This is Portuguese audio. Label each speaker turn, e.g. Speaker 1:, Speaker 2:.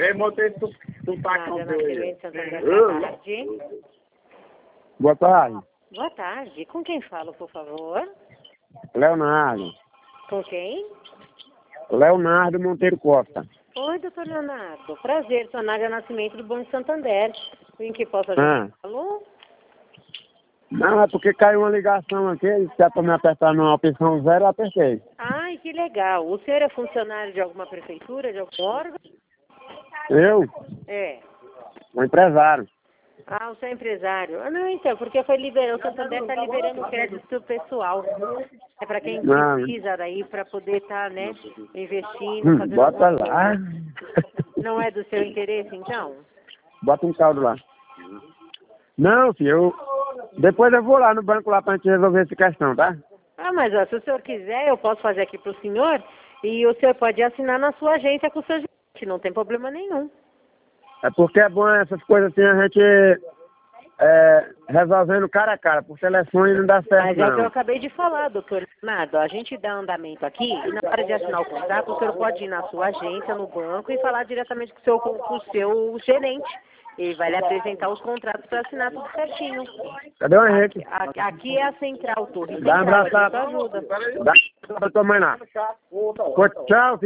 Speaker 1: Vem, montei tu tá com
Speaker 2: Boa tarde.
Speaker 3: Boa tarde. Com quem falo, por favor?
Speaker 2: Leonardo.
Speaker 3: Com quem?
Speaker 2: Leonardo Monteiro Costa.
Speaker 3: Oi, doutor Leonardo. Prazer, sou a Nádia Nascimento do Banco Santander. Em que posso ajudá-lo?
Speaker 2: Não, é porque caiu uma ligação aqui, se é para me apertar numa opção 0, eu apertei.
Speaker 3: Ai, que legal. O senhor é funcionário de alguma prefeitura, de algum órgão?
Speaker 2: Eu?
Speaker 3: É.
Speaker 2: Um empresário.
Speaker 3: Ah, o senhor é empresário. Ah, não, então, porque foi liberado, o Santander está liberando crédito pessoal. É para quem precisa daí, para poder estar, né, investindo, fazendo
Speaker 2: Bota
Speaker 3: alguma
Speaker 2: lá.
Speaker 3: coisa. Não é do seu interesse, então?
Speaker 2: Bota um caldo lá. Não, filho, depois eu vou lá no banco lá pra gente resolver essa questão, tá?
Speaker 3: Ah, mas ó, se o senhor quiser, eu posso fazer aqui pro senhor e o senhor pode assinar na sua agência com o seu gerente, não tem problema nenhum.
Speaker 2: É porque é bom essas coisas assim, a gente resolvendo cara a cara, por telefone não dá certo.
Speaker 3: Mas
Speaker 2: não.
Speaker 3: é o que eu acabei de falar, doutor Leonardo. A gente dá andamento aqui e na hora de assinar o contrato, o senhor pode ir na sua agência, no banco e falar diretamente com o seu gerente. Ele vai lhe apresentar os contratos para assinar tudo certinho.
Speaker 2: Cadê o Henrique?
Speaker 3: Aqui é a central, Torre
Speaker 2: Dá um
Speaker 3: Central, a
Speaker 2: abraço
Speaker 3: gente ajuda.
Speaker 2: Dá pra tua mãe lá. Tchau, filho.